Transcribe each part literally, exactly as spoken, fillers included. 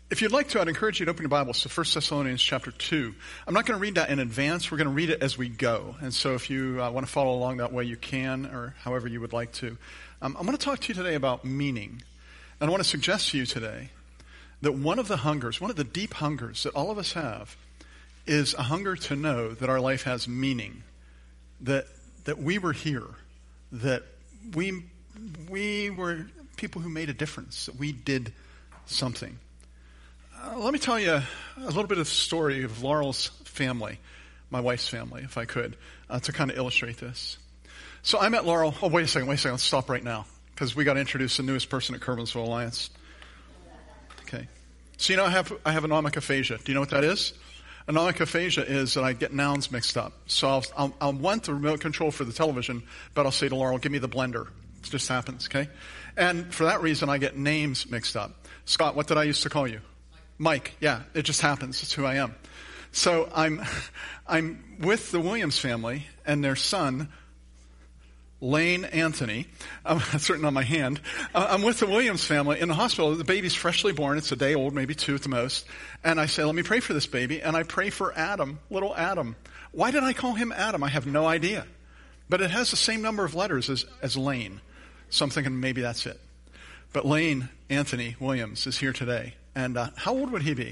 If you'd like to, I'd encourage you to open your Bibles to First Thessalonians chapter two. I'm not going to read that in advance. We're going to read it as we go. And so if you uh, want to follow along that way, you can, or however you would like to. Um, I'm going to talk to you today about meaning. And I want to suggest to you today that one of the hungers, one of the deep hungers that all of us have is a hunger to know that our life has meaning, that that we were here, that we we were people who made a difference, that we did something. Uh, let me tell you a little bit of the story of Laurel's family, my wife's family, if I could, uh, to kind of illustrate this. So I met Laurel. Oh, wait a second, wait a second. Let's stop right now because we got to introduce the newest person at Curwensville Alliance. Okay. So you know I have I have anomic aphasia. Do you know what that is? Anomic aphasia is that I get nouns mixed up. So I'll, I'll, I'll want the remote control for the television, but I'll say to Laurel, give me the blender. It just happens, okay? And for that reason, I get names mixed up. Scott, what did I used to call you? Mike, yeah, it just happens. It's who I am. So I'm I'm with the Williams family and their son, Lane Anthony. I'm certain on my hand. Uh, I'm with the Williams family in the hospital. The baby's freshly born. It's a day old, maybe two at the most. And I say, let me pray for this baby. And I pray for Adam, little Adam. Why did I call him Adam? I have no idea. But it has the same number of letters as, as Lane. So I'm thinking maybe that's it. But Lane Anthony Williams is here today. And uh, how old would he be?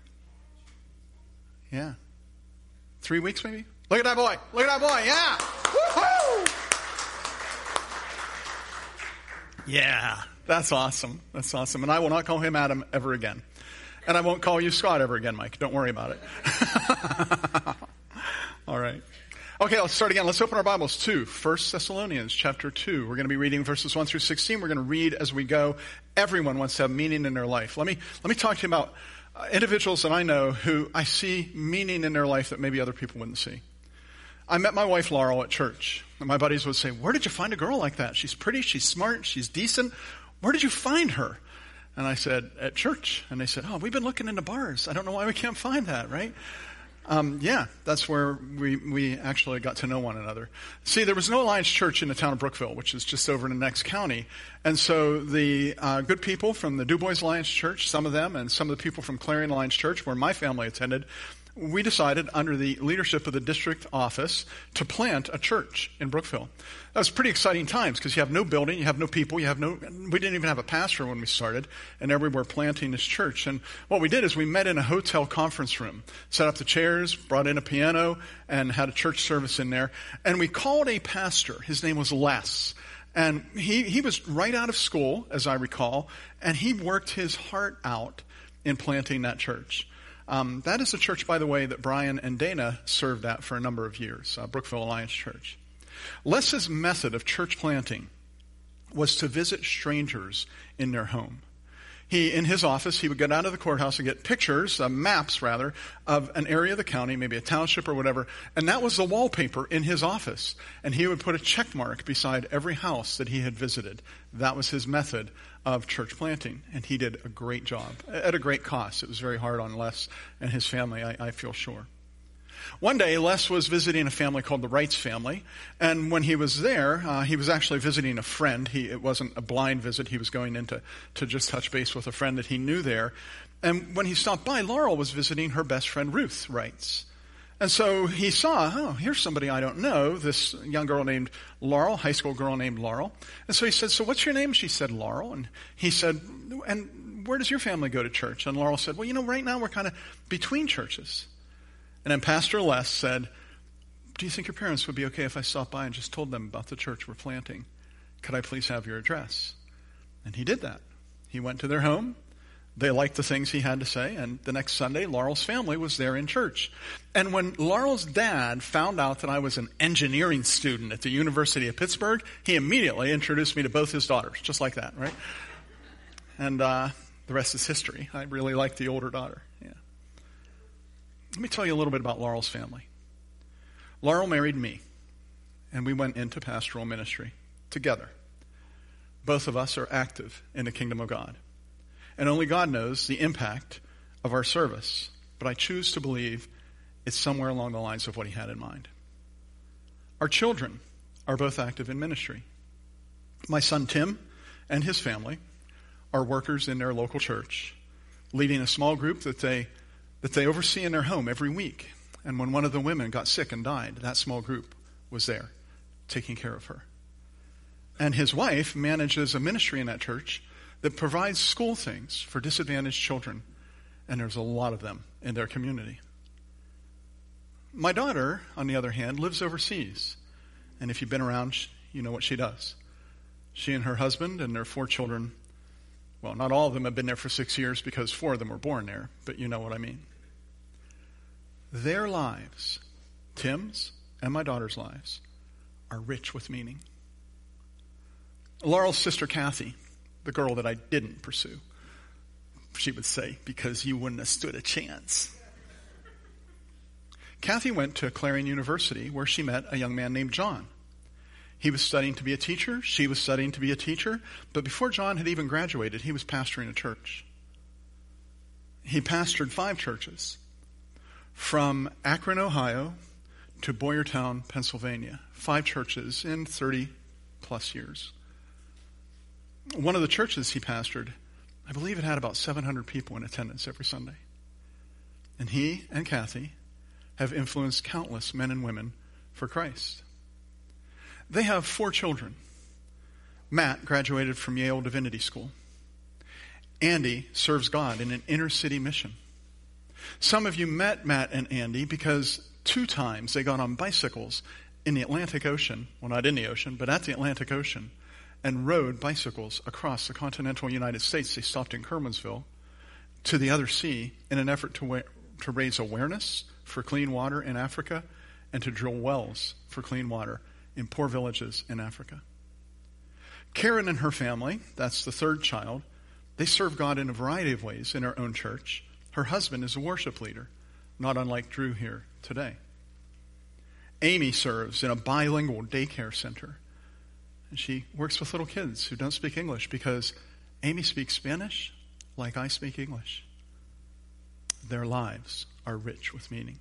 Yeah. Three weeks maybe? Look at that boy. Look at that boy. Yeah. Woo-hoo! Yeah. That's awesome. That's awesome. And I will not call him Adam ever again. And I won't call you Scott ever again, Mike. Don't worry about it. All right. Okay, let's start again. Let's open our Bibles to First Thessalonians chapter two. We're going to be reading verses one through sixteen. We're going to read as we go. Everyone wants to have meaning in their life. Let me let me talk to you about uh, individuals that I know who I see meaning in their life that maybe other people wouldn't see. I met my wife Laurel at church. And my buddies would say, where did you find a girl like that? She's pretty, she's smart, she's decent. Where did you find her? And I said, at church. And they said, oh, we've been looking into bars. I don't know why we can't find that, right? Um, yeah, that's where we, we actually got to know one another. See, there was no Alliance Church in the town of Brookville, which is just over in the next county. And so the uh, good people from the Du Bois Alliance Church, some of them, and some of the people from Clarion Alliance Church, where my family attended, we decided under the leadership of the district office to plant a church in Brookville. That was pretty exciting times because you have no building, you have no people, you have no, we didn't even have a pastor when we started, and there we were planting this church. And what we did is we met in a hotel conference room, set up the chairs, brought in a piano, and had a church service in there. And we called a pastor. His name was Les. And he, he was right out of school, as I recall, and he worked his heart out in planting that church. Um, that is a church, by the way, that Brian and Dana served at for a number of years, uh, Brookville Alliance Church. Les's method of church planting was to visit strangers in their home. He, in his office, he would get out of the courthouse and get pictures, uh, maps rather, of an area of the county, maybe a township or whatever, and that was the wallpaper in his office. And he would put a check mark beside every house that he had visited. That was his method of church planting, and he did a great job at a great cost. It was very hard on Les and his family, I, I feel sure. One day, Les was visiting a family called the Wrights family, and when he was there, uh, he was actually visiting a friend. He, it wasn't a blind visit. He was going in to, to just touch base with a friend that he knew there. And when he stopped by, Laurel was visiting her best friend, Ruth Wrights. And so he saw, oh, here's somebody I don't know, this young girl named Laurel, high school girl named Laurel. And so he said, so what's your name? She said, Laurel. And he said, and where does your family go to church? And Laurel said, well, you know, right now we're kind of between churches. And then Pastor Les said, do you think your parents would be okay if I stopped by and just told them about the church we're planting? Could I please have your address? And he did that. He went to their home. They liked the things he had to say, and the next Sunday, Laurel's family was there in church. And when Laurel's dad found out that I was an engineering student at the University of Pittsburgh, he immediately introduced me to both his daughters, just like that, right? And uh, the rest is history. I really like the older daughter, yeah. Let me tell you a little bit about Laurel's family. Laurel married me, and we went into pastoral ministry together. Both of us are active in the kingdom of God. And only God knows the impact of our service. But I choose to believe it's somewhere along the lines of what he had in mind. Our children are both active in ministry. My son Tim and his family are workers in their local church. leading a small group that they that they oversee in their home every week. And when one of the women got sick and died, that small group was there taking care of her. And his wife manages a ministry in that church that provides school things for disadvantaged children. And there's a lot of them in their community. My daughter, on the other hand, lives overseas. And if you've been around, you know what she does. She and her husband and their four children, well, not all of them have been there for six years because four of them were born there, but you know what I mean. Their lives, Tim's and my daughter's lives, are rich with meaning. Laurel's sister Kathy, the girl that I didn't pursue, she would say, because you wouldn't have stood a chance. Kathy went to Clarion University where she met a young man named John. He was studying to be a teacher. She was studying to be a teacher. But before John had even graduated, he was pastoring a church. He pastored five churches from Akron, Ohio to Boyertown, Pennsylvania. Five churches in thirty plus years. One of the churches he pastored, I believe it had about seven hundred people in attendance every Sunday. And he and Kathy have influenced countless men and women for Christ. They have four children. Matt graduated from Yale Divinity School. Andy serves God in an inner city mission. Some of you met Matt and Andy because two times they got on bicycles in the Atlantic Ocean, well, not in the ocean, but at the Atlantic Ocean, and rode bicycles across the continental United States. They stopped in Kermansville to the other sea in an effort to, wa- to raise awareness for clean water in Africa and to drill wells for clean water in poor villages in Africa. Karen and her family, that's the third child, they serve God in a variety of ways in her own church. Her husband is a worship leader, not unlike Drew here today. Amy serves in a bilingual daycare center. And she works with little kids who don't speak English because Amy speaks Spanish like I speak English. Their lives are rich with meaning.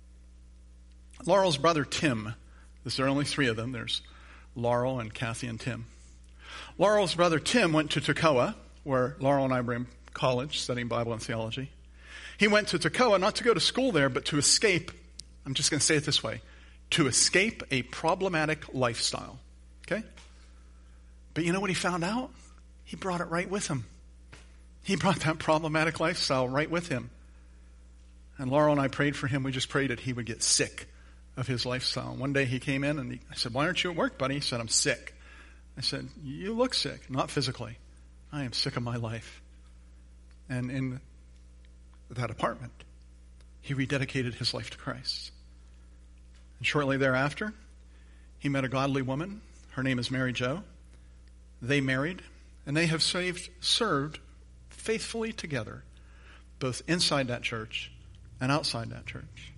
Laurel's brother Tim, there are only three of them. There's Laurel and Kathy and Tim. Laurel's brother Tim went to Tekoa, where Laurel and I were in college studying Bible and theology. He went to Tekoa not to go to school there, but to escape, I'm just going to say it this way, to escape a problematic lifestyle. Okay? But you know what he found out? He brought it right with him. He brought that problematic lifestyle right with him. And Laurel and I prayed for him. We just prayed that he would get sick of his lifestyle. One day he came in and he, I said, "Why aren't you at work, buddy?" He said, "I'm sick." I said, "You look sick." "Not physically. I am sick of my life." And in that apartment, he rededicated his life to Christ. And shortly thereafter, he met a godly woman. Her name is Mary Jo. They married, and they have saved, served faithfully together, both inside that church and outside that church.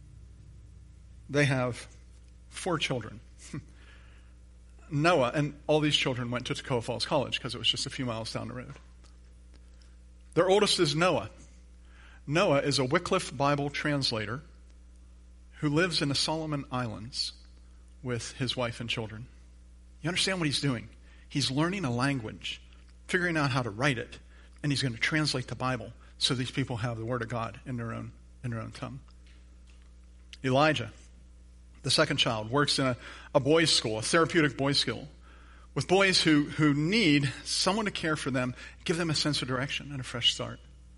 They have four children. Noah, and all these children went to Toccoa Falls College because it was just a few miles down the road. Their oldest is Noah. Noah is a Wycliffe Bible translator who lives in the Solomon Islands with his wife and children. You understand what he's doing? He's learning a language, figuring out how to write it, and he's going to translate the Bible so these people have the Word of God in their own, in their own tongue. Elijah, the second child, works in a, a boys' school, a therapeutic boys' school, with boys who, who need someone to care for them, give them a sense of direction and a fresh start.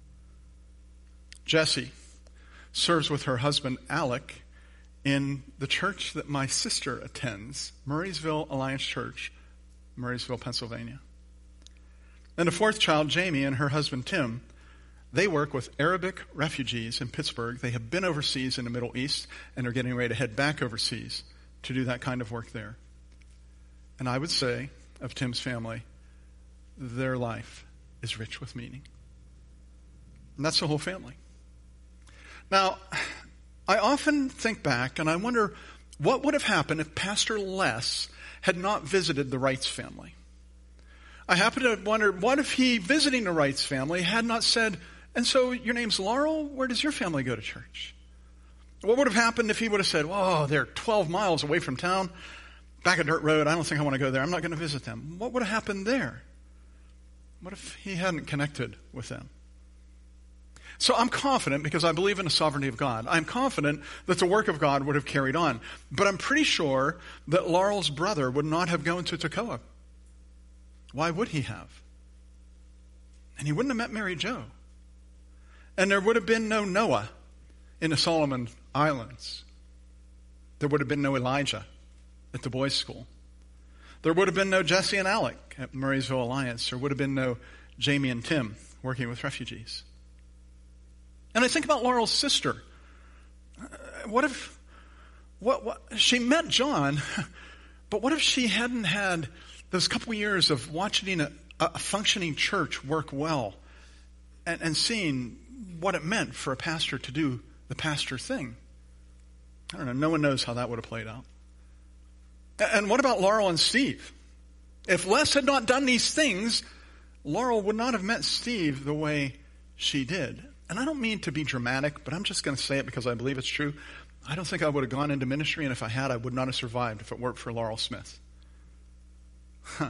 Jessie serves with her husband, Alec, in the church that my sister attends, Murraysville Alliance Church, Murraysville, Pennsylvania. And the fourth child, Jamie, and her husband, Tim, they work with Arabic refugees in Pittsburgh. They have been overseas in the Middle East, and are getting ready to head back overseas to do that kind of work there. And I would say of Tim's family, their life is rich with meaning. And that's the whole family. Now, I often think back and I wonder what would have happened if Pastor Les had not visited the Wrights family. I happen to wonder, what if he, visiting the Wrights family, had not said, "And so your name's Laurel? Where does your family go to church?" What would have happened if he would have said, "Oh, they're twelve miles away from town, back a dirt road. I don't think I want to go there. I'm not going to visit them." What would have happened there? What if he hadn't connected with them? So I'm confident, because I believe in the sovereignty of God, I'm confident that the work of God would have carried on. But I'm pretty sure that Laurel's brother would not have gone to Tekoa. Why would he have? And he wouldn't have met Mary Jo. And there would have been no Noah in the Solomon Islands. There would have been no Elijah at the boys' school. There would have been no Jesse and Alec at Murraysville Alliance. There would have been no Jamie and Tim working with refugees. And I think about Laurel's sister. What if, what, what, she met John, but what if she hadn't had those couple years of watching a, a functioning church work well and, and seeing what it meant for a pastor to do the pastor thing? I don't know. No one knows how that would have played out. And what about Laurel and Steve? If Les had not done these things, Laurel would not have met Steve the way she did. And I don't mean to be dramatic, but I'm just going to say it because I believe it's true. I don't think I would have gone into ministry, and if I had, I would not have survived if it weren't for Laurel Smith. Huh.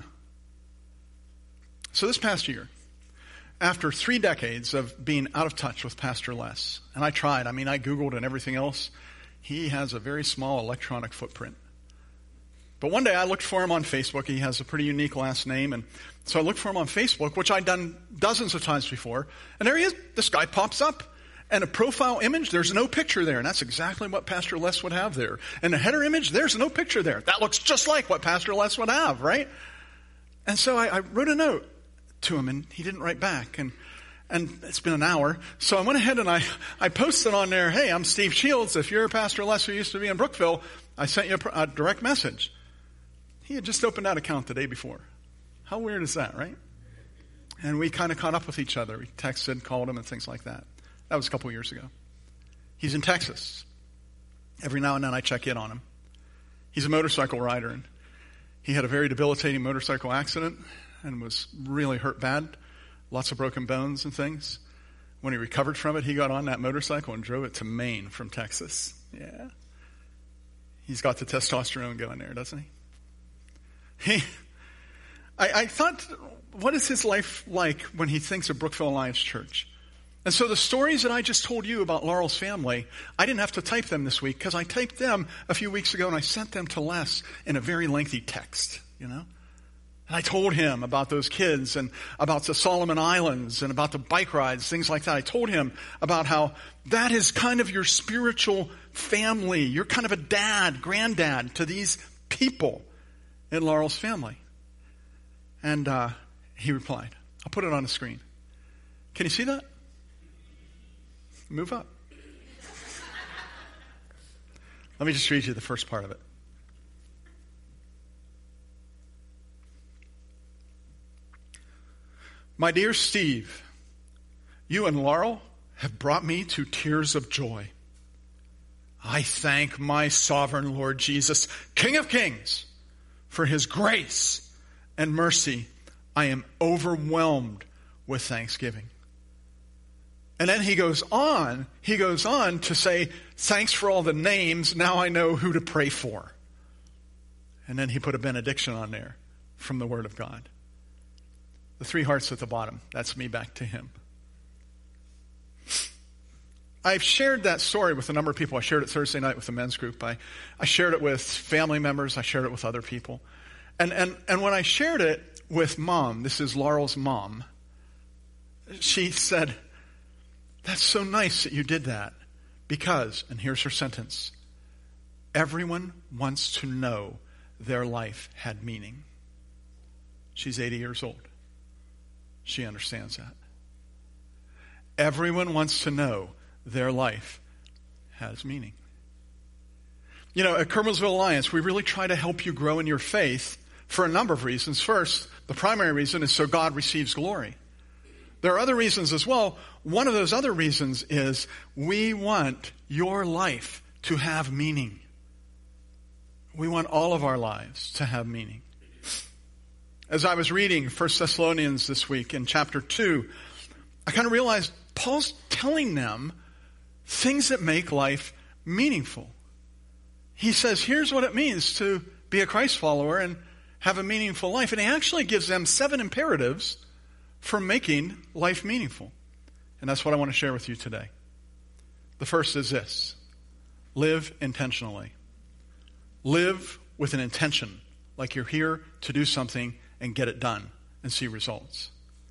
So this past year, after three decades of being out of touch with Pastor Les, and I tried, I mean, I Googled and everything else, he has a very small electronic footprint. But one day I looked for him on Facebook. He has a pretty unique last name. And so I looked for him on Facebook, which I'd done dozens of times before. And there he is. This guy pops up. And a profile image, there's no picture there. And that's exactly what Pastor Les would have there. And a header image, there's no picture there. That looks just like what Pastor Les would have, right? And so I, I wrote a note to him, and he didn't write back. And and it's been an hour. So I went ahead and I, I posted on there, hey, I'm Steve Shields. If you're Pastor Les who used to be in Brookville, I sent you a, a direct message. He had just opened that account the day before. How weird is that, right? And we kind of caught up with each other. We texted, called him, and things like that. That was a couple years ago. He's in Texas. Every now and then I check in on him. He's a motorcycle rider, and he had a very debilitating motorcycle accident and was really hurt bad. Lots of broken bones and things. When he recovered from it, he got on that motorcycle and drove it to Maine from Texas. Yeah. He's got the testosterone going there, doesn't he? He, I, I thought, what is his life like when he thinks of Brookville Alliance Church? And so the stories that I just told you about Laurel's family, I didn't have to type them this week because I typed them a few weeks ago and I sent them to Les in a very lengthy text, you know? And I told him about those kids and about the Solomon Islands and about the bike rides, things like that. I told him about how that is kind of your spiritual family. You're kind of a dad, granddad to these people in Laurel's family. And uh, he replied, I'll put it on the screen. Can you see that? Move up. Let me just read you the first part of it. My dear Steve, you and Laurel have brought me to tears of joy. I thank my sovereign Lord Jesus, King of Kings, for his grace and mercy. I am overwhelmed with thanksgiving. And then he goes on, he goes on to say, thanks for all the names. Now I know who to pray for. And then he put a benediction on there from the Word of God. The three hearts at the bottom, that's me back to him. I've shared that story with a number of people. I shared it Thursday night with the men's group. I, I shared it with family members. I shared it with other people. And, and, and when I shared it with Mom, this is Laurel's mom, she said, that's so nice that you did that because, and here's her sentence, everyone wants to know their life had meaning. She's eighty years old. She understands that. Everyone wants to know their life has meaning. You know, at Kernersville Alliance, we really try to help you grow in your faith for a number of reasons. First, the primary reason is so God receives glory. There are other reasons as well. One of those other reasons is we want your life to have meaning. We want all of our lives to have meaning. As I was reading First Thessalonians this week in chapter two, I kind of realized Paul's telling them things that make life meaningful. He says, here's what it means to be a Christ follower and have a meaningful life. And he actually gives them seven imperatives for making life meaningful. And that's what I want to share with you today. The first is this: live intentionally. Live with an intention, like you're here to do something and get it done and see results.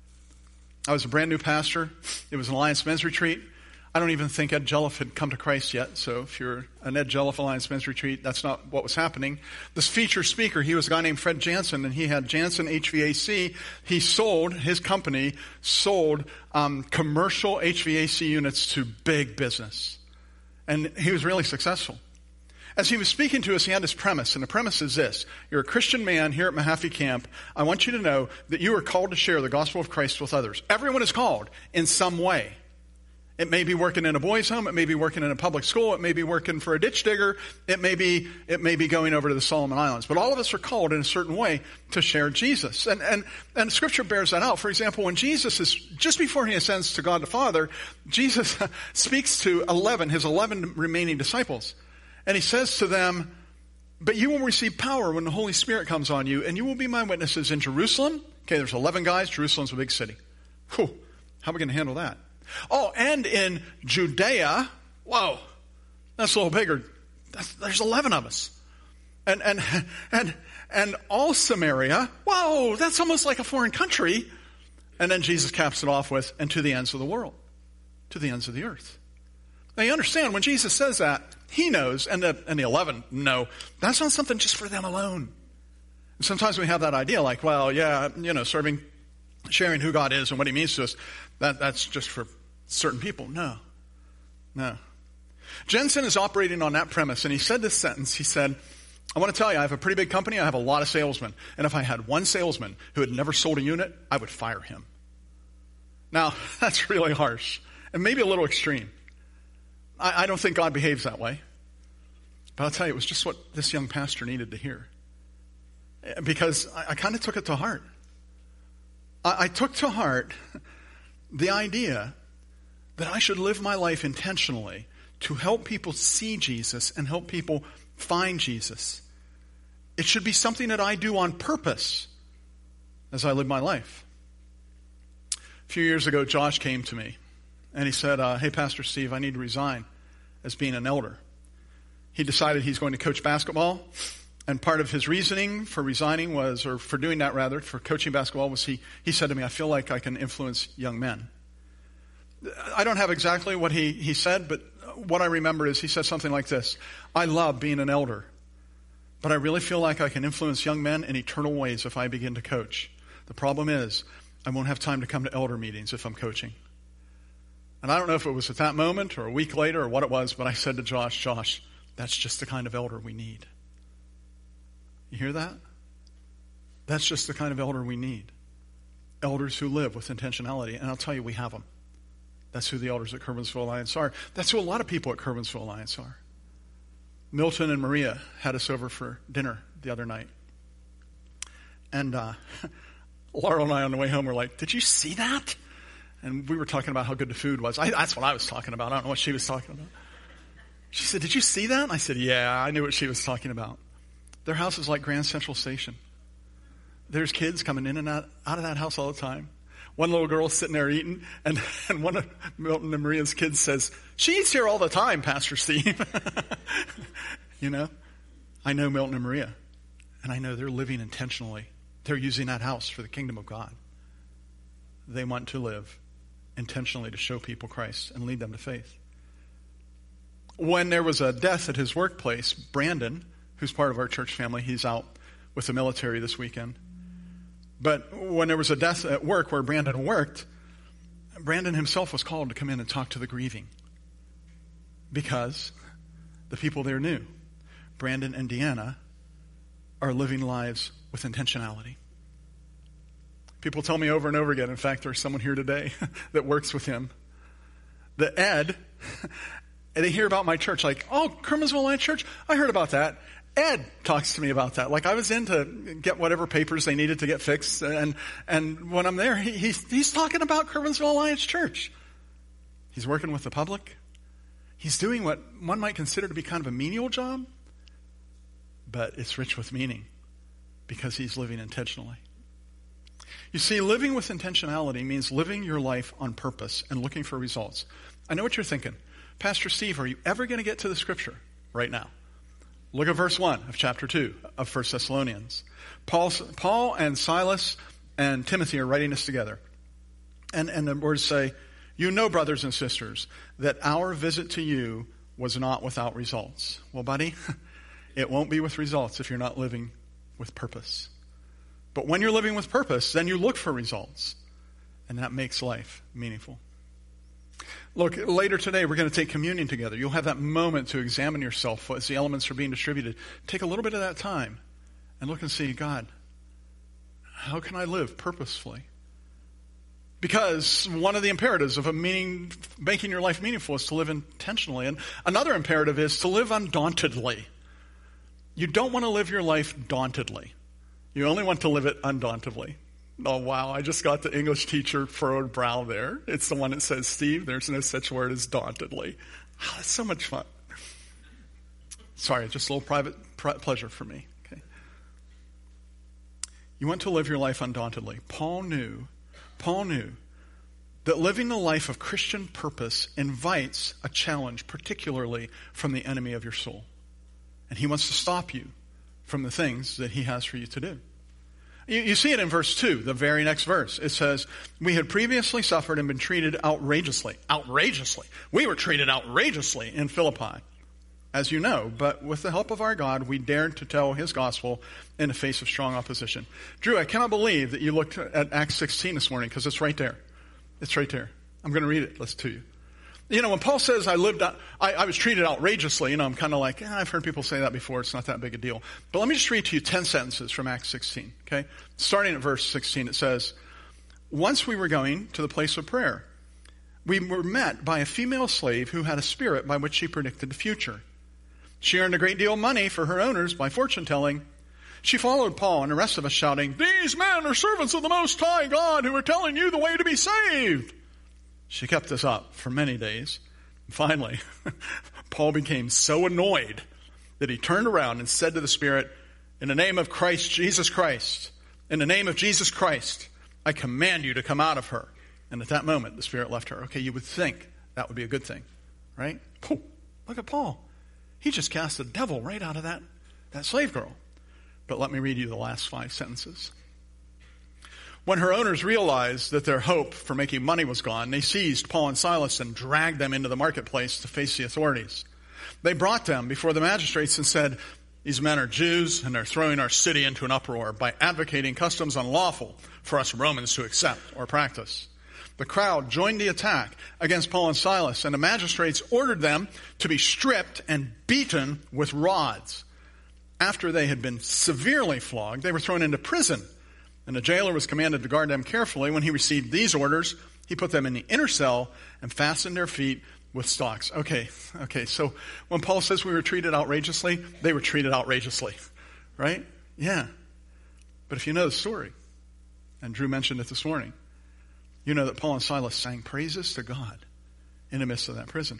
I was a brand new pastor. It was an Alliance Men's Retreat. I don't even think Ed Jelliff had come to Christ yet. So if you're an Ed Jelliff Alliance Men's Retreat, that's not what was happening. This feature speaker, he was a guy named Fred Jansen, and he had Jansen H V A C. He sold, his company sold um, commercial H V A C units to big business. And he was really successful. As he was speaking to us, he had this premise, and the premise is this: you're a Christian man here at Mahaffey Camp. I want you to know that you are called to share the gospel of Christ with others. Everyone is called in some way. It may be working in a boys' home. It may be working in a public school. It may be working for a ditch digger. It may be, it may be going over to the Solomon Islands. But all of us are called in a certain way to share Jesus. And, and, and Scripture bears that out. For example, when Jesus is, just before he ascends to God the Father, Jesus speaks to eleven, his eleven remaining disciples. And he says to them, but you will receive power when the Holy Spirit comes on you, and you will be my witnesses in Jerusalem. Okay, there's eleven guys. Jerusalem's a big city. Whew, how are we going to handle that? Oh, and in Judea, whoa, that's a little bigger. That's, there's eleven of us. And, and, and, and all Samaria, whoa, that's almost like a foreign country. And then Jesus caps it off with, and to the ends of the world, to the ends of the earth. Now you understand, when Jesus says that, he knows, and the, and the eleven know, that's not something just for them alone. And sometimes we have that idea like, well, yeah, you know, serving, sharing who God is and what he means to us, that, that's just for certain people. No, no. Jensen is operating on that premise, and he said this sentence. He said, I want to tell you, I have a pretty big company. I have a lot of salesmen. And if I had one salesman who had never sold a unit, I would fire him. Now, that's really harsh and maybe a little extreme. I, I don't think God behaves that way. But I'll tell you, it was just what this young pastor needed to hear. Because I, I kind of took it to heart. I, I took to heart the idea that I should live my life intentionally to help people see Jesus and help people find Jesus. It should be something that I do on purpose as I live my life. A few years ago, Josh came to me and he said, uh, hey, Pastor Steve, I need to resign as being an elder. He decided he's going to coach basketball, and part of his reasoning for resigning was, or for doing that rather, for coaching basketball was he, he said to me, I feel like I can influence young men. I don't have exactly what he, he said, but what I remember is he said something like this: I love being an elder, but I really feel like I can influence young men in eternal ways if I begin to coach. The problem is I won't have time to come to elder meetings if I'm coaching. And I don't know if it was at that moment or a week later or what it was, but I said to Josh, Josh, that's just the kind of elder we need. You hear that? That's just the kind of elder we need. Elders who live with intentionality. And I'll tell you, we have them. That's who the elders at Curwensville Alliance are. That's who a lot of people at Curwensville Alliance are. Milton and Maria had us over for dinner the other night. And uh, Laurel and I on the way home were like, did you see that? And we were talking about how good the food was. I, that's what I was talking about. I don't know what she was talking about. She said, did you see that? And I said, yeah, I knew what she was talking about. Their house is like Grand Central Station. There's kids coming in and out, out of that house all the time. One little girl sitting there eating, and, and one of Milton and Maria's kids says, she eats here all the time, Pastor Steve. You know, I know Milton and Maria, and I know they're living intentionally. They're using that house for the kingdom of God. They want to live intentionally to show people Christ and lead them to faith. When there was a death at his workplace, Brandon, who's part of our church family, he's out with the military this weekend. But when there was a death at work where Brandon worked, Brandon himself was called to come in and talk to the grieving. Because the people there knew Brandon and Deanna are living lives with intentionality. People tell me over and over again, in fact, there's someone here today that works with him, that Ed, and they hear about my church, like, oh, Curwensville Alliance Church, I heard about that. Ed talks to me about that. Like I was in to get whatever papers they needed to get fixed. And, and when I'm there, he, he's, he's talking about Curwensville Alliance Church. He's working with the public. He's doing what one might consider to be kind of a menial job, but it's rich with meaning because he's living intentionally. You see, living with intentionality means living your life on purpose and looking for results. I know what you're thinking. Pastor Steve, are you ever going to get to the scripture right now? Look at verse one of chapter two of First Thessalonians. Paul, Paul and Silas and Timothy are writing this together. And, and the words say, you know, brothers and sisters, that our visit to you was not without results. Well, buddy, it won't be with results if you're not living with purpose. But when you're living with purpose, then you look for results. And that makes life meaningful. Look, later today, we're going to take communion together. You'll have that moment to examine yourself as the elements are being distributed. Take a little bit of that time and look and see, God, how can I live purposefully? Because one of the imperatives of a meaning, making your life meaningful is to live intentionally. And another imperative is to live undauntedly. You don't want to live your life dauntedly. You only want to live it undauntedly. Oh, wow, I just got the English teacher furrowed brow there. It's the one that says, Steve, there's no such word as dauntedly. Oh, it's so much fun. Sorry, just a little private pleasure for me. Okay. You want to live your life undauntedly. Paul knew, Paul knew that living the life of Christian purpose invites a challenge, particularly from the enemy of your soul. And he wants to stop you from the things that he has for you to do. You, you see it in verse two, the very next verse. It says, we had previously suffered and been treated outrageously. Outrageously. We were treated outrageously in Philippi, as you know. But with the help of our God, we dared to tell his gospel in the face of strong opposition. Drew, I cannot believe that you looked at Acts sixteen this morning, because it's right there. It's right there. I'm going to read it. Listen to you. You know, when Paul says I lived, I, I was treated outrageously, you know, I'm kind of like, eh, I've heard people say that before. It's not that big a deal. But let me just read to you ten sentences from Acts sixteen, okay? Starting at verse sixteen, it says, once we were going to the place of prayer, we were met by a female slave who had a spirit by which she predicted the future. She earned a great deal of money for her owners by fortune telling. She followed Paul and the rest of us shouting, these men are servants of the Most High God who are telling you the way to be saved. She kept this up for many days. Finally, Paul became so annoyed that he turned around and said to the Spirit, in the name of Christ, Jesus Christ, in the name of Jesus Christ, I command you to come out of her. And at that moment, the Spirit left her. Okay, you would think that would be a good thing, right? Pooh, look at Paul. He just cast the devil right out of that, that slave girl. But let me read you the last five sentences. When her owners realized that their hope for making money was gone, they seized Paul and Silas and dragged them into the marketplace to face the authorities. They brought them before the magistrates and said, these men are Jews and they're throwing our city into an uproar by advocating customs unlawful for us Romans to accept or practice. The crowd joined the attack against Paul and Silas, and the magistrates ordered them to be stripped and beaten with rods. After they had been severely flogged, they were thrown into prison. And the jailer was commanded to guard them carefully. When he received these orders, he put them in the inner cell and fastened their feet with stocks. Okay, okay, so when Paul says we were treated outrageously, they were treated outrageously, right? Yeah. But if you know the story, and Drew mentioned it this morning, you know that Paul and Silas sang praises to God in the midst of that prison.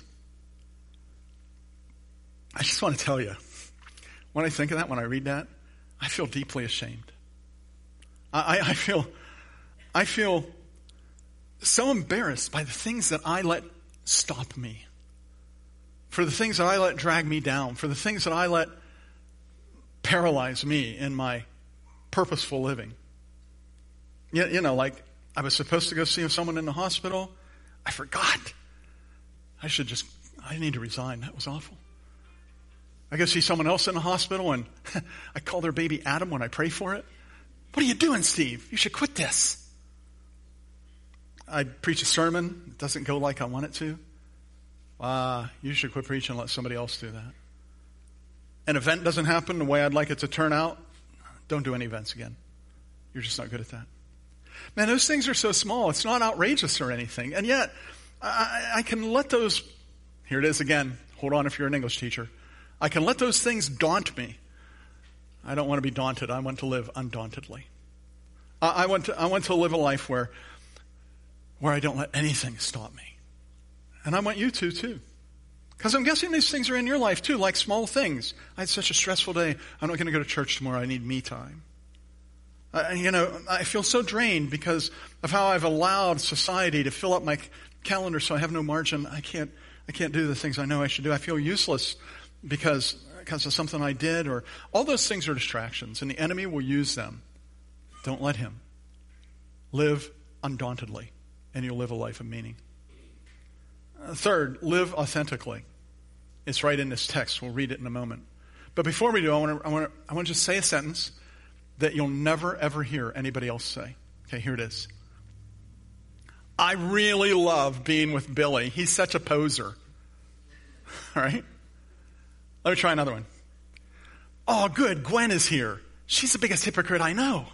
I just want to tell you, when I think of that, when I read that, I feel deeply ashamed. I, I feel, I feel so embarrassed by the things that I let stop me, for the things that I let drag me down, for the things that I let paralyze me in my purposeful living. You, you know, like I was supposed to go see someone in the hospital. I forgot. I should just, I need to resign. That was awful. I go see someone else in the hospital and I call their baby Adam when I pray for it. What are you doing, Steve? You should quit this. I preach a sermon. It doesn't go like I want it to. Uh, you should quit preaching and let somebody else do that. An event doesn't happen the way I'd like it to turn out. Don't do any events again. You're just not good at that. Man, those things are so small. It's not outrageous or anything. And yet, I, I can let those, here it is again. Hold on if you're an English teacher. I can let those things daunt me. I don't want to be daunted. I want to live undauntedly. I, I want to, I want to live a life where, where I don't let anything stop me. And I want you to, too. Because I'm guessing these things are in your life, too, like small things. I had such a stressful day. I'm not going to go to church tomorrow. I need me time. Uh, you know, I feel so drained because of how I've allowed society to fill up my calendar so I have no margin. I can't, I can't do the things I know I should do. I feel useless because, because of something I did, or all those things are distractions, and the enemy will use them. Don't let him. Live undauntedly, and you'll live a life of meaning. Uh, third, live authentically. It's right in this text. We'll read it in a moment. But before we do, I want to, I want to, I want to just say a sentence that you'll never, ever hear anybody else say. Okay, here it is. I really love being with Billy. He's such a poser. All right? Let me try another one. Oh, good. Gwen is here. She's the biggest hypocrite I know.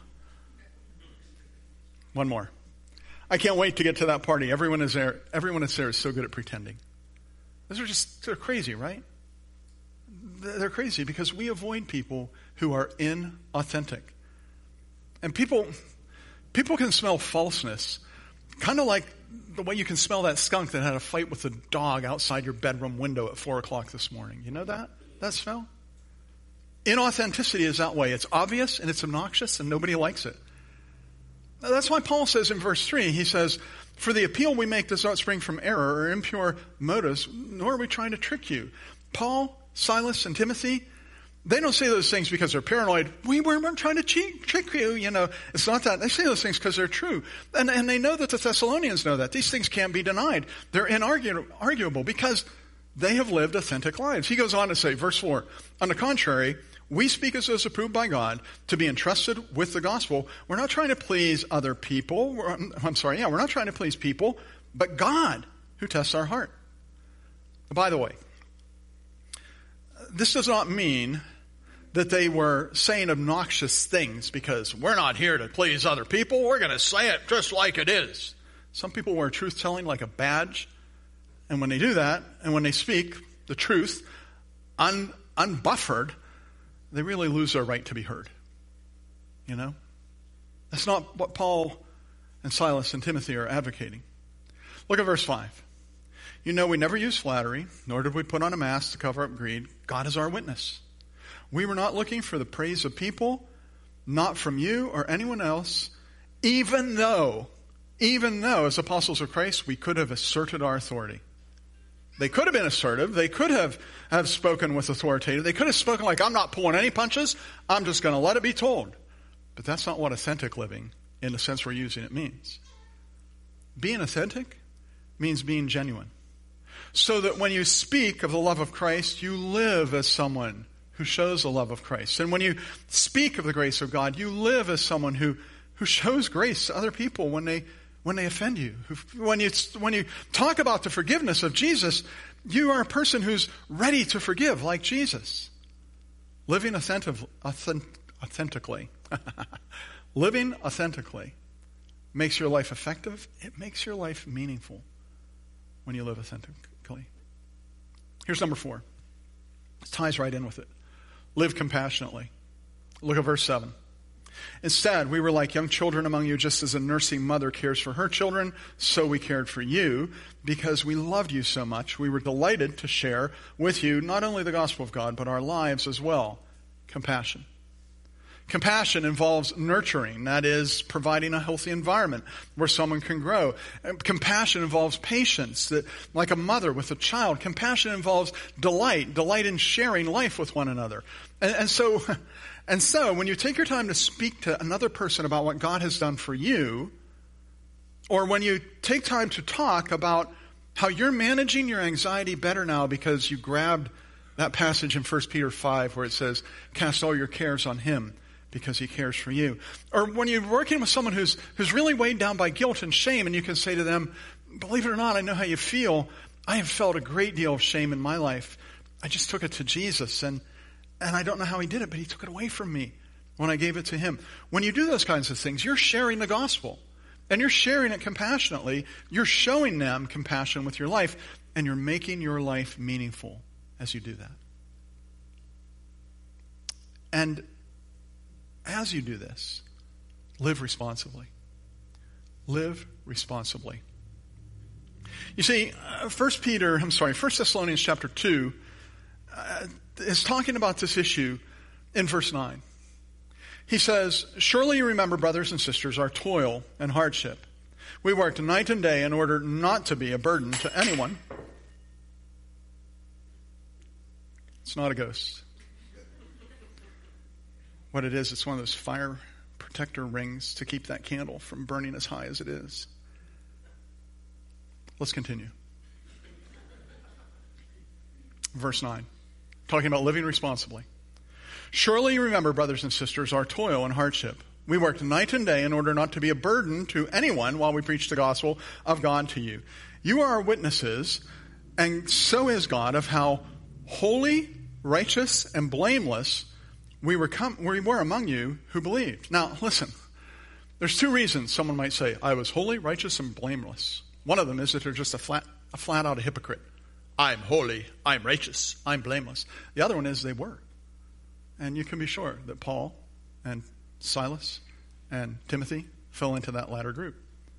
One more. I can't wait to get to that party. Everyone is there. Everyone is there is so good at pretending. Those are just, they're crazy, right? They're crazy because we avoid people who are inauthentic. And people, people can smell falseness, kind of like the way you can smell that skunk that had a fight with a dog outside your bedroom window at four o'clock this morning. You know that? That smell? Inauthenticity is that way. It's obvious and it's obnoxious and nobody likes it. That's why Paul says in verse three, he says, for the appeal we make does not spring from error or impure motives, nor are we trying to trick you. Paul, Silas, and Timothy, they don't say those things because they're paranoid. We weren't trying to cheat, trick you, you know. It's not that. They say those things because they're true. And, and they know that the Thessalonians know that. These things can't be denied. They're inarguable because they have lived authentic lives. He goes on to say, verse four, on the contrary, we speak as those approved by God to be entrusted with the gospel. We're not trying to please other people. We're, I'm sorry, yeah, we're not trying to please people, but God who tests our heart. By the way, this does not mean that they were saying obnoxious things because we're not here to please other people. We're going to say it just like it is. Some people wear truth-telling like a badge. And when they do that, and when they speak the truth, un, unbuffered, they really lose their right to be heard. You know? That's not what Paul and Silas and Timothy are advocating. Look at verse five. You know we never use flattery, nor did we put on a mask to cover up greed. God is our witness. We were not looking for the praise of people, not from you or anyone else, even though, even though as apostles of Christ, we could have asserted our authority. They could have been assertive. They could have, have spoken with authoritative. They could have spoken like, I'm not pulling any punches. I'm just going to let it be told. But that's not what authentic living, in the sense we're using it, means. Being authentic means being genuine. So that when you speak of the love of Christ, you live as someone who shows the love of Christ. And when you speak of the grace of God, you live as someone who, who shows grace to other people when they when they offend you. When you when you talk about the forgiveness of Jesus, you are a person who's ready to forgive like Jesus. Living authentic, authentic, authentically. Living authentically makes your life effective. It makes your life meaningful when you live authentically. Here's number four. It ties right in with it. Live compassionately. Look at verse seven. Instead, we were like young children among you, just as a nursing mother cares for her children, so we cared for you, because we loved you so much. We were delighted to share with you not only the gospel of God, but our lives as well. Compassion. Compassion involves nurturing, that is, providing a healthy environment where someone can grow. Compassion involves patience, that, like a mother with a child. Compassion involves delight, delight in sharing life with one another. And, and so, and so, when you take your time to speak to another person about what God has done for you, or when you take time to talk about how you're managing your anxiety better now because you grabbed that passage in First Peter five where it says, cast all your cares on him, because he cares for you. Or when you're working with someone who's who's really weighed down by guilt and shame, and you can say to them, believe it or not, I know how you feel. I have felt a great deal of shame in my life. I just took it to Jesus, and, and I don't know how he did it, but he took it away from me when I gave it to him. When you do those kinds of things, you're sharing the gospel, and you're sharing it compassionately. You're showing them compassion with your life, and you're making your life meaningful as you do that. And as you do this, live responsibly. Live responsibly. You see, uh, First Peter, I'm sorry, First Thessalonians chapter two uh, is talking about this issue in verse nine. He says, surely you remember, brothers and sisters, our toil and hardship. We worked night and day in order not to be a burden to anyone. It's not a ghost. What it is, it's one of those fire protector rings to keep that candle from burning as high as it is. Let's continue. Verse nine, talking about living responsibly. Surely you remember, brothers and sisters, our toil and hardship. We worked night and day in order not to be a burden to anyone while we preached the gospel of God to you. You are our witnesses, and so is God, of how holy, righteous, and blameless we were, com- we were among you who believed. Now, listen. There's two reasons someone might say, I was holy, righteous, and blameless. One of them is that they're just a flat, a flat-out hypocrite. I'm holy, I'm righteous, I'm blameless. The other one is they were. And you can be sure that Paul and Silas and Timothy fell into that latter group.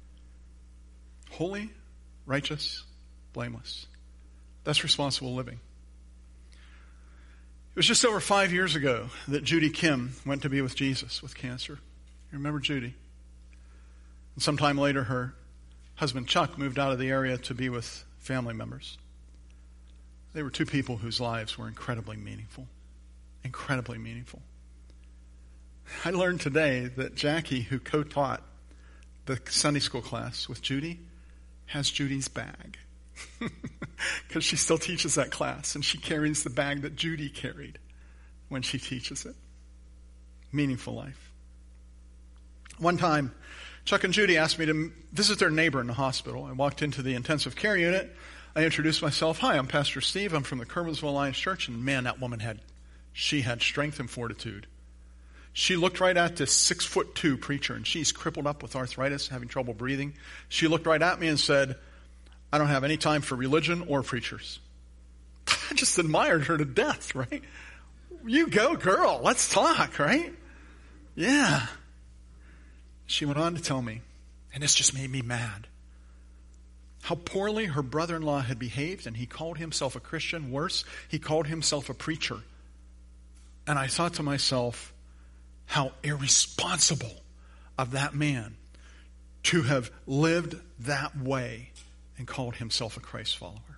Holy, righteous, blameless. That's responsible living. It was just over five years ago that Judy Kim went to be with Jesus with cancer. You remember Judy? And sometime later, her husband Chuck moved out of the area to be with family members. They were two people whose lives were incredibly meaningful. Incredibly meaningful. I learned today that Jackie, who co-taught the Sunday school class with Judy, has Judy's bag. Because she still teaches that class, and she carries the bag that Judy carried when she teaches it. Meaningful life. One time, Chuck and Judy asked me to visit their neighbor in the hospital. I walked into the intensive care unit. I introduced myself. Hi, I'm Pastor Steve. I'm from the Kernersville Alliance Church. And man, that woman had, she had strength and fortitude. She looked right at this six foot two preacher, and she's crippled up with arthritis, having trouble breathing. She looked right at me and said, I don't have any time for religion or preachers. I just admired her to death, right? You go, girl. Let's talk, right? Yeah. She went on to tell me, and this just made me mad, how poorly her brother-in-law had behaved, and he called himself a Christian. Worse, he called himself a preacher. And I thought to myself, how irresponsible of that man to have lived that way and called himself a Christ follower.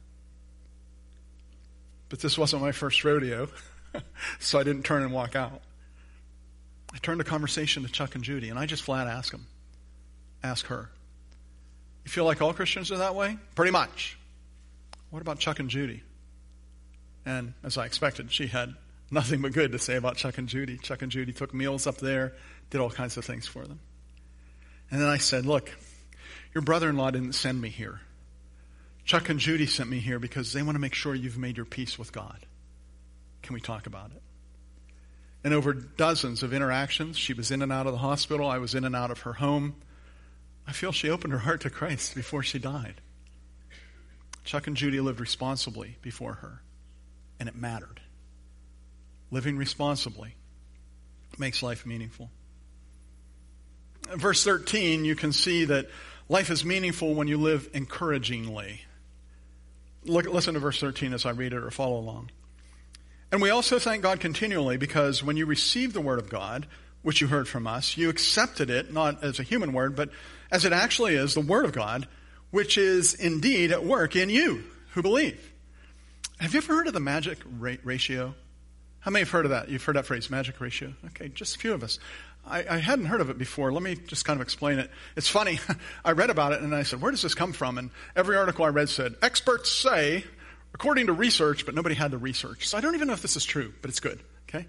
But this wasn't my first rodeo, so I didn't turn and walk out. I turned the conversation to Chuck and Judy, and I just flat asked them, ask her, you feel like all Christians are that way? Pretty much. What about Chuck and Judy? And as I expected, she had nothing but good to say about Chuck and Judy. Chuck and Judy took meals up there, did all kinds of things for them. And then I said, look, your brother-in-law didn't send me here. Chuck and Judy sent me here because they want to make sure you've made your peace with God. Can we talk about it? And over dozens of interactions, she was in and out of the hospital. I was in and out of her home. I feel she opened her heart to Christ before she died. Chuck and Judy lived responsibly before her, and it mattered. Living responsibly makes life meaningful. In verse thirteen, you can see that life is meaningful when you live encouragingly. Look, listen to verse thirteen as I read it, or follow along. And we also thank God continually because when you received the word of God, which you heard from us, you accepted it not as a human word, but as it actually is, the word of God, which is indeed at work in you who believe. Have you ever heard of the magic ra- ratio? How many have heard of that? You've heard that phrase, magic ratio? Okay, just a few of us. I, I hadn't heard of it before. Let me just kind of explain it. It's funny. I read about it and I said, where does this come from? And every article I read said, experts say, according to research, but nobody had the research. So I don't even know if this is true, but it's good. Okay?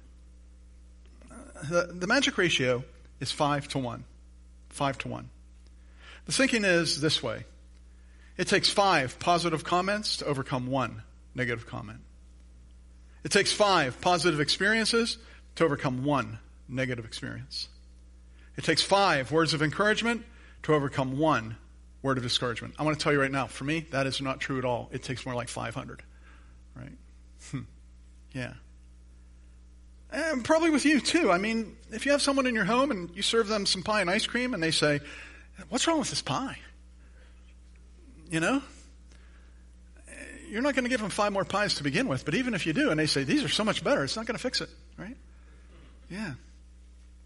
Uh, the, the magic ratio is five to one. Five to one. The thinking is this way. It takes five positive comments to overcome one negative comment. It takes five positive experiences to overcome one negative experience. It takes five words of encouragement to overcome one word of discouragement. I want to tell you right now, for me, that is not true at all. It takes more like five hundred. Right? Hmm. Yeah. And probably with you too. I mean, if you have someone in your home and you serve them some pie and ice cream and they say, what's wrong with this pie? You know? You're not going to give them five more pies to begin with, but even if you do and they say, these are so much better, it's not going to fix it, right? Yeah.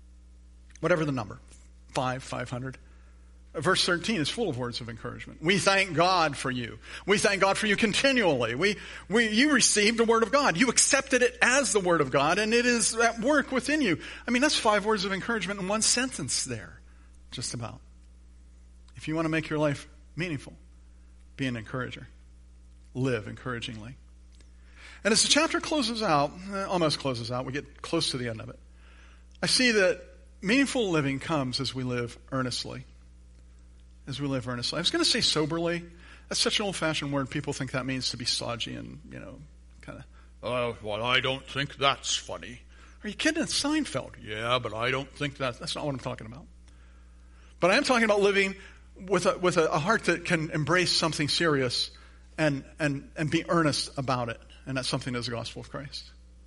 Whatever the number, five, five hundred. Verse thirteen is full of words of encouragement. We thank God for you. We thank God for you continually. We, we, you received the word of God. You accepted it as the word of God, and it is at work within you. I mean, that's five words of encouragement in one sentence there, just about. If you want to make your life meaningful, be an encourager. Live encouragingly. And as the chapter closes out, almost closes out, we get close to the end of it, I see that meaningful living comes as we live earnestly. As we live earnestly. I was going to say soberly. That's such an old-fashioned word. People think that means to be stodgy and, you know, kind of, oh, well, I don't think that's funny. Are you kidding? It's Seinfeld. Yeah, but I don't think that. That's not what I'm talking about. But I am talking about living with a, with a, a heart that can embrace something serious and, and, and be earnest about it. And that's something that's the gospel of Christ.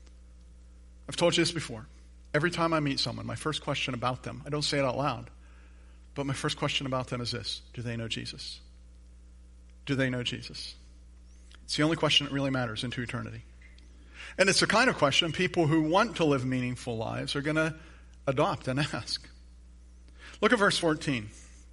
I've told you this before. Every time I meet someone, my first question about them, I don't say it out loud, but my first question about them is this: do they know Jesus? Do they know Jesus? It's the only question that really matters into eternity. And it's the kind of question people who want to live meaningful lives are going to adopt and ask. Look at verse fourteen.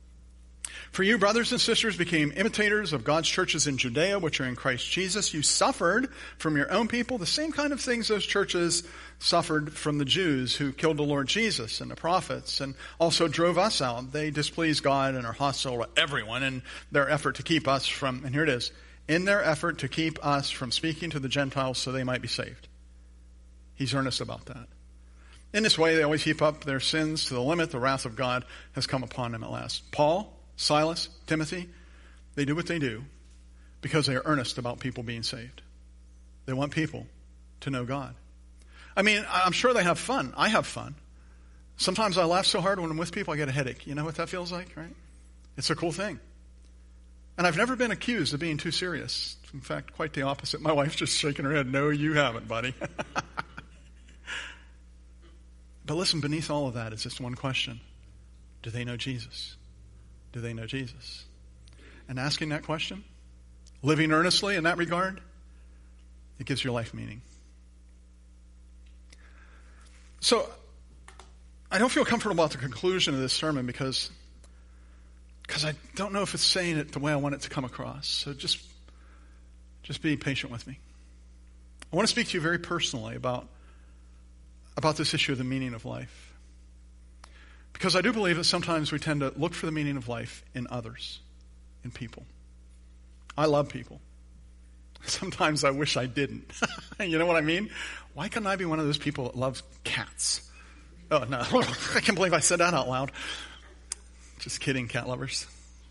For you, brothers and sisters, became imitators of God's churches in Judea, which are in Christ Jesus. You suffered from your own people the same kind of things those churches suffered from the Jews who killed the Lord Jesus and the prophets and also drove us out. They displease God and are hostile to everyone in their effort to keep us from, and here it is, in their effort to keep us from speaking to the Gentiles so they might be saved. He's earnest about that. In this way, they always heap up their sins to the limit. The wrath of God has come upon them at last. Paul, Silas, Timothy, they do what they do because they are earnest about people being saved. They want people to know God. I mean, I'm sure they have fun. I have fun. Sometimes I laugh so hard when I'm with people I get a headache. You know what that feels like, right? It's a cool thing. And I've never been accused of being too serious. In fact, quite the opposite. My wife's just shaking her head. No, you haven't, buddy. But listen, beneath all of that is just one question. Do they know Jesus? Do they know Jesus? And asking that question, living earnestly in that regard, it gives your life meaning. So, I don't feel comfortable about the conclusion of this sermon because, because I don't know if it's saying it the way I want it to come across. So just, just be patient with me. I want to speak to you very personally about, about this issue of the meaning of life. Because I do believe that sometimes we tend to look for the meaning of life in others, in people. I love people. Sometimes I wish I didn't. You know what I mean? Why couldn't I be one of those people that loves cats? Oh, no. I can't believe I said that out loud. Just kidding, cat lovers.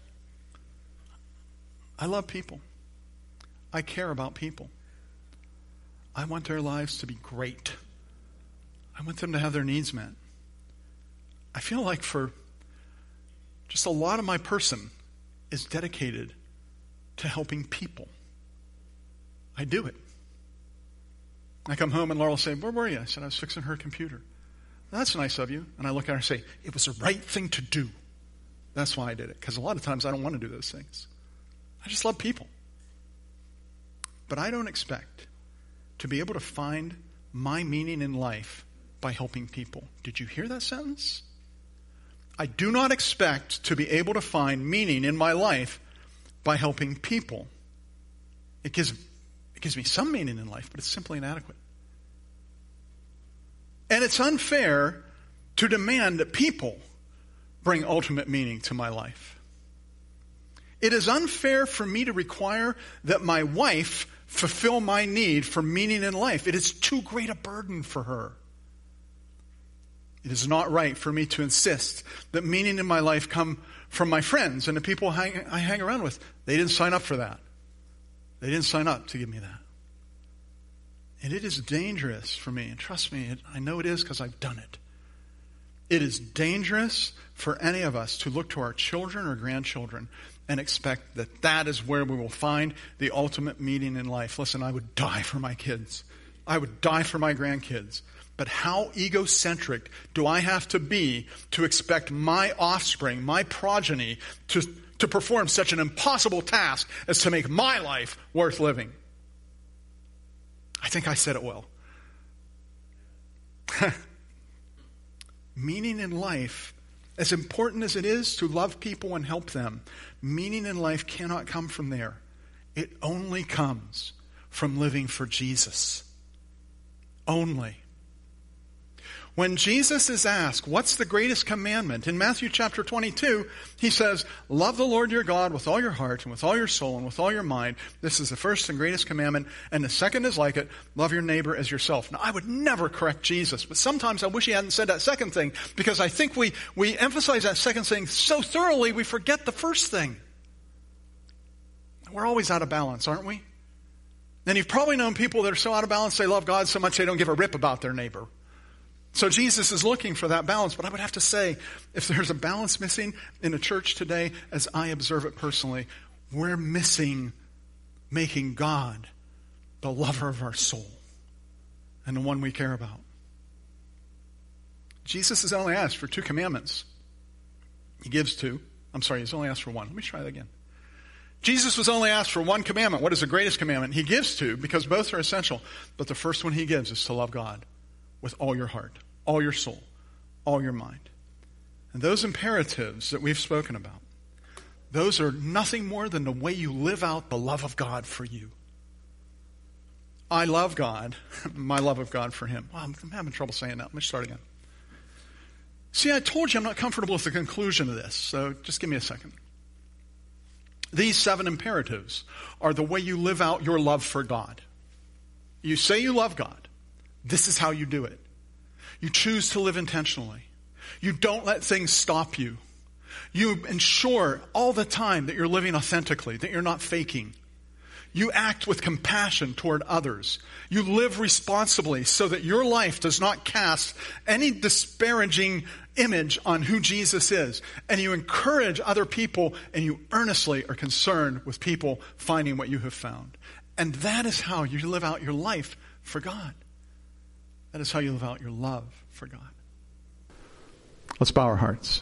I love people. I care about people. I want their lives to be great. I want them to have their needs met. I feel like for just a lot of my person is dedicated to helping people. I do it. I come home and Laurel will say, where were you? I said, I was fixing her computer. That's nice of you. And I look at her and say, it was the right thing to do. That's why I did it. Because a lot of times I don't want to do those things. I just love people. But I don't expect to be able to find my meaning in life by helping people. Did you hear that sentence? I do not expect to be able to find meaning in my life by helping people. It gives, it gives me some meaning in life, but it's simply inadequate. And it's unfair to demand that people bring ultimate meaning to my life. It is unfair for me to require that my wife fulfill my need for meaning in life. It is too great a burden for her. It is not right for me to insist that meaning in my life come from my friends and the people I hang around with. They didn't sign up for that. They didn't sign up to give me that. And it is dangerous for me, and trust me, I know it is because I've done it. It is dangerous for any of us to look to our children or grandchildren and expect that that is where we will find the ultimate meaning in life. Listen, I would die for my kids. I would die for my grandkids. But how egocentric do I have to be to expect my offspring, my progeny, to, to perform such an impossible task as to make my life worth living? I think I said it well. Meaning in life, as important as it is to love people and help them, meaning in life cannot come from there. It only comes from living for Jesus. Only. When Jesus is asked, what's the greatest commandment? In Matthew chapter twenty-two, he says, love the Lord your God with all your heart and with all your soul and with all your mind. This is the first and greatest commandment. And the second is like it, love your neighbor as yourself. Now, I would never correct Jesus, but sometimes I wish he hadn't said that second thing, because I think we, we emphasize that second thing so thoroughly we forget the first thing. We're always out of balance, aren't we? And you've probably known people that are so out of balance they love God so much they don't give a rip about their neighbor. So Jesus is looking for that balance. But I would have to say, if there's a balance missing in a church today, as I observe it personally, we're missing making God the lover of our soul and the one we care about. Jesus has only asked for two commandments. He gives two. I'm sorry, he's only asked for one. Let me try that again. Jesus was only asked for one commandment. What is the greatest commandment? He gives two because both are essential. But the first one he gives is to love God with all your heart, all your soul, all your mind. And those imperatives that we've spoken about, those are nothing more than the way you live out the love of God for you. I love God, my love of God for him. Well, I'm having trouble saying that. Let me start again. See, I told you I'm not comfortable with the conclusion of this, so just give me a second. These seven imperatives are the way you live out your love for God. You say you love God. This is how you do it. You choose to live intentionally. You don't let things stop you. You ensure all the time that you're living authentically, that you're not faking. You act with compassion toward others. You live responsibly so that your life does not cast any disparaging image on who Jesus is. And you encourage other people, and you earnestly are concerned with people finding what you have found. And that is how you live out your life for God. That is how you live out your love for God. Let's bow our hearts.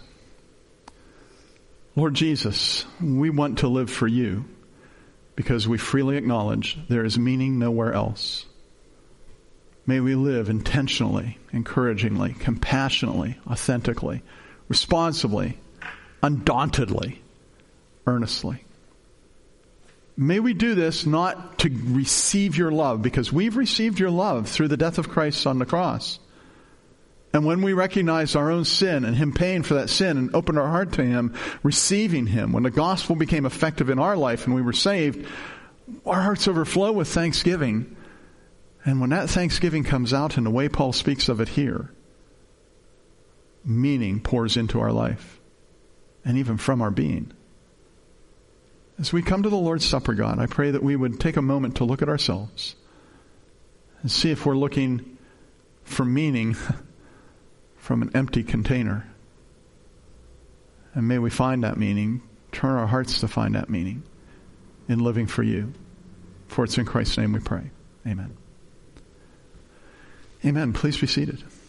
Lord Jesus, we want to live for you because we freely acknowledge there is meaning nowhere else. May we live intentionally, encouragingly, compassionately, authentically, responsibly, undauntedly, earnestly. May we do this not to receive your love, because we've received your love through the death of Christ on the cross. And when we recognize our own sin and him paying for that sin and opened our heart to him, receiving him, when the gospel became effective in our life and we were saved, our hearts overflow with thanksgiving. And when that thanksgiving comes out in the way Paul speaks of it here, meaning pours into our life and even from our being. As we come to the Lord's Supper, God, I pray that we would take a moment to look at ourselves and see if we're looking for meaning from an empty container. And may we find that meaning, turn our hearts to find that meaning in living for you. For it's in Christ's name we pray. Amen. Amen. Please be seated.